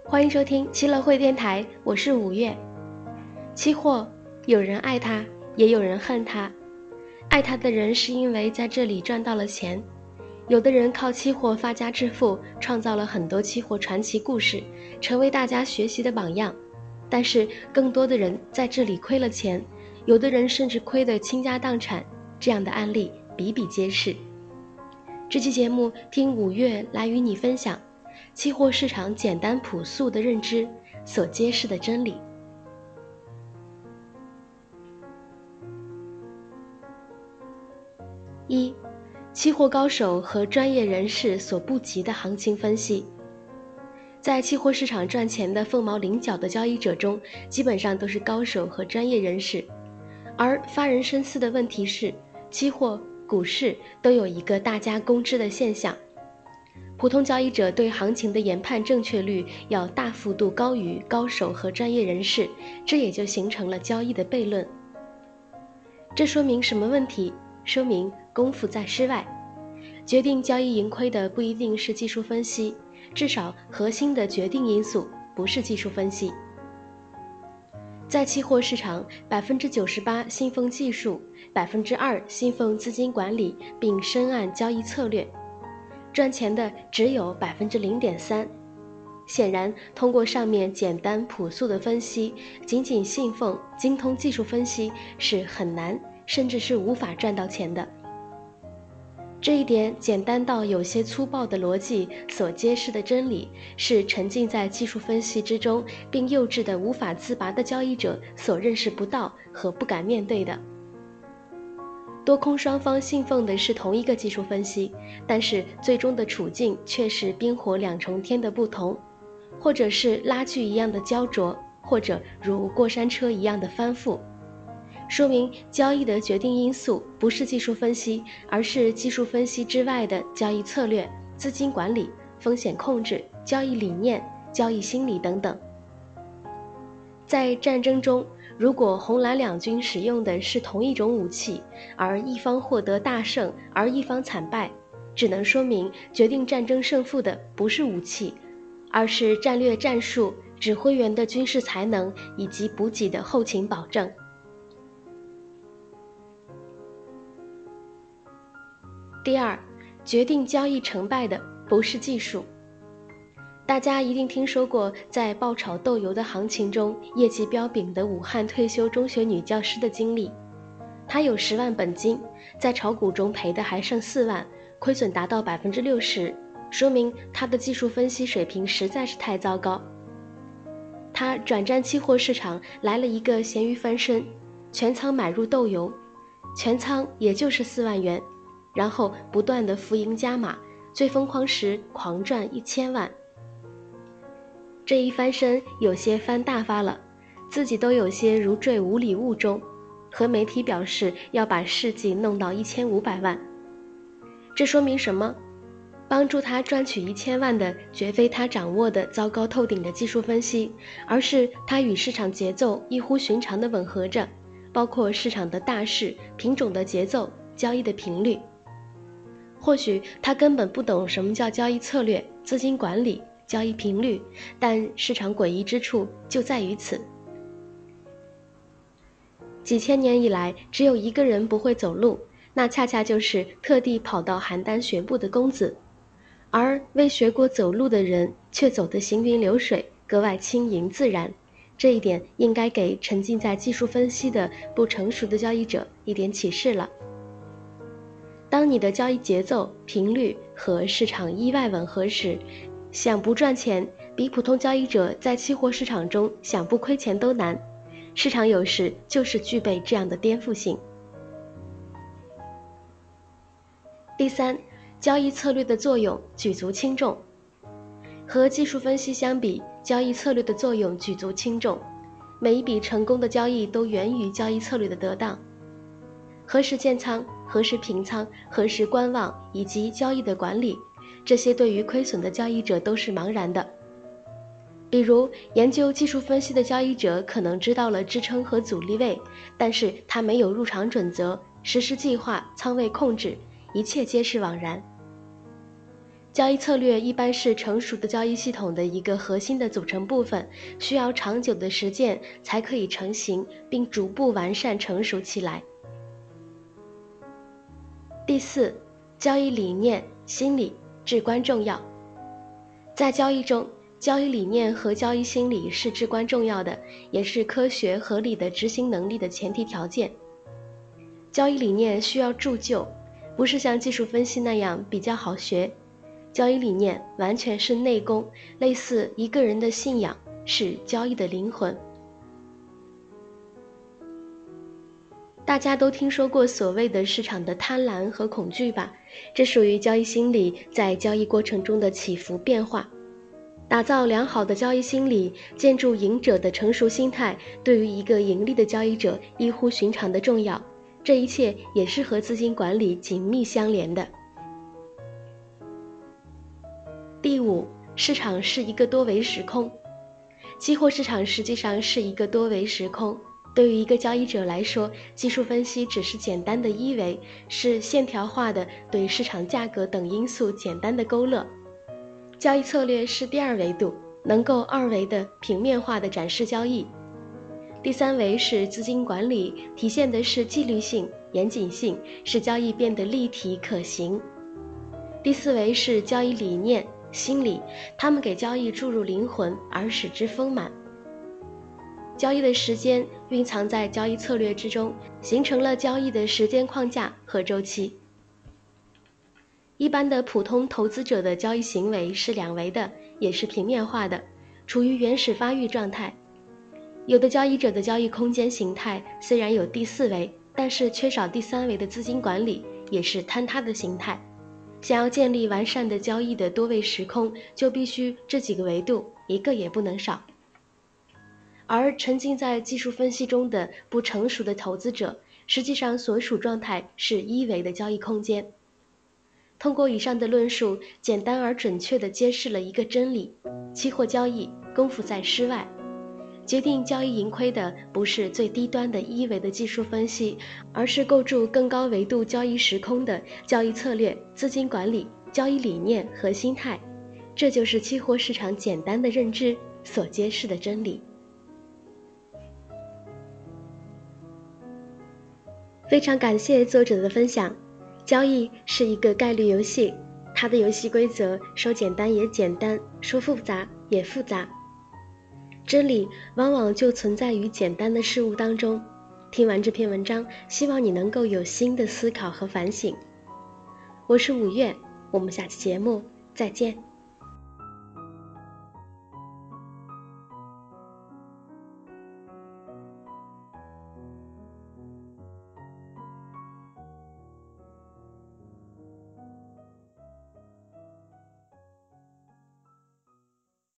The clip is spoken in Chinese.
欢迎收听期乐会电台，我是5月。期货，有人爱它，也有人恨它。爱它的人是因为在这里赚到了钱，有的人靠期货发家致富，创造了很多期货传奇故事，成为大家学习的榜样。但是更多的人在这里亏了钱，有的人甚至亏得倾家荡产，这样的案例比比皆是。这期节目听5月来与你分享期货市场简单朴素的认知所揭示的真理。1. 期货高手和专业人士所不及的行情分析。在期货市场赚钱的凤毛麟角的交易者中，基本上都是高手和专业人士。而发人深思的问题是，期货、股市都有一个大家公知的现象，普通交易者对行情的研判正确率要大幅度高于高手和专业人士，这也就形成了交易的悖论。这说明什么问题？说明功夫在诗外。决定交易赢亏的不一定是技术分析，至少核心的决定因素不是技术分析。在期货市场，98%信奉技术，2%信奉资金管理，并深谙交易策略。赚钱的只有0.3%。显然，通过上面简单朴素的分析，仅仅信奉精通技术分析是很难，甚至是无法赚到钱的。这一点简单到有些粗暴的逻辑所揭示的真理，是沉浸在技术分析之中并幼稚的无法自拔的交易者所认识不到和不敢面对的。多空双方信奉的是同一个技术分析，但是最终的处境却是冰火两重天的不同，或者是拉锯一样的焦灼，或者如过山车一样的翻覆。说明交易的决定因素不是技术分析，而是技术分析之外的交易策略、资金管理、风险控制、交易理念、交易心理等等。在战争中，如果红蓝两军使用的是同一种武器，而一方获得大胜，而一方惨败，只能说明决定战争胜负的不是武器，而是战略战术、指挥员的军事才能以及补给的后勤保证。第二，决定交易成败的不是技术。大家一定听说过在爆炒豆油的行情中业绩彪炳的武汉退休中学女教师的经历。她有10万本金，在炒股中赔的还剩4万，亏损达到60%，说明她的技术分析水平实在是太糟糕。她转战期货市场，来了一个咸鱼翻身，全仓买入豆油，全仓也就是4万元，然后不断的浮盈加码，最疯狂时狂赚1000万。这一翻身有些翻大发了，自己都有些如坠五里雾中，和媒体表示要把事迹弄到1500万。这说明什么？帮助他赚取1000万的绝非他掌握的糟糕透顶的技术分析，而是他与市场节奏异乎寻常的吻合着，包括市场的大势、品种的节奏、交易的频率。或许他根本不懂什么叫交易策略、资金管理、交易频率，但市场诡异之处就在于此。几千年以来，只有一个人不会走路，那恰恰就是特地跑到邯郸学步的公子，而未学过走路的人却走得行云流水，格外轻盈自然。这一点应该给沉浸在技术分析的不成熟的交易者一点启示了。当你的交易节奏、频率和市场意外吻合时，想不赚钱，比普通交易者在期货市场中想不亏钱都难。市场有时就是具备这样的颠覆性。第三，交易策略的作用举足轻重。和技术分析相比，交易策略的作用举足轻重。每一笔成功的交易都源于交易策略的得当。何时建仓、何时平仓、何时观望以及交易的管理，这些对于亏损的交易者都是茫然的。比如研究技术分析的交易者可能知道了支撑和阻力位，但是他没有入场准则、实施计划、仓位控制，一切皆是枉然。 交易策略一般是成熟的交易系统的一个核心的组成部分，需要长久的实践才可以成型，并逐步完善成熟起来。第四，交易理念、心理至关重要。在交易中，交易理念和交易心理是至关重要的，也是科学合理的执行能力的前提条件。交易理念需要铸就，不是像技术分析那样比较好学。交易理念完全是内功，类似一个人的信仰，是交易的灵魂。大家都听说过所谓的市场的贪婪和恐惧吧？这属于交易心理在交易过程中的起伏变化。打造良好的交易心理，建筑赢者的成熟心态，对于一个盈利的交易者异乎寻常的重要。这一切也是和资金管理紧密相连的。第五，市场是一个多维时空。期货市场实际上是一个多维时空。对于一个交易者来说，技术分析只是简单的一维，是线条化的对市场价格等因素简单的勾勒。交易策略是第二维度，能够二维的平面化的展示交易。第三维是资金管理，体现的是纪律性、严谨性，使交易变得立体可行。第四维是交易理念、心理，它们给交易注入灵魂，而使之丰满。交易的时间蕴藏在交易策略之中，形成了交易的时间框架和周期。一般的普通投资者的交易行为是两维的，也是平面化的，处于原始发育状态。有的交易者的交易空间形态虽然有第四维，但是缺少第三维的资金管理，也是坍塌的形态。想要建立完善的交易的多维时空，就必须这几个维度一个也不能少。而沉浸在技术分析中的不成熟的投资者，实际上所属状态是一维的交易空间。通过以上的论述，简单而准确地揭示了一个真理：期货交易功夫在诗外。决定交易盈亏的不是最低端的一维的技术分析，而是构筑更高维度交易时空的交易策略、资金管理、交易理念和心态。这就是期货市场简单的认知所揭示的真理。非常感谢作者的分享。交易是一个概率游戏，它的游戏规则说简单也简单，说复杂也复杂。真理往往就存在于简单的事物当中。听完这篇文章，希望你能够有新的思考和反省。我是5月，我们下期节目再见。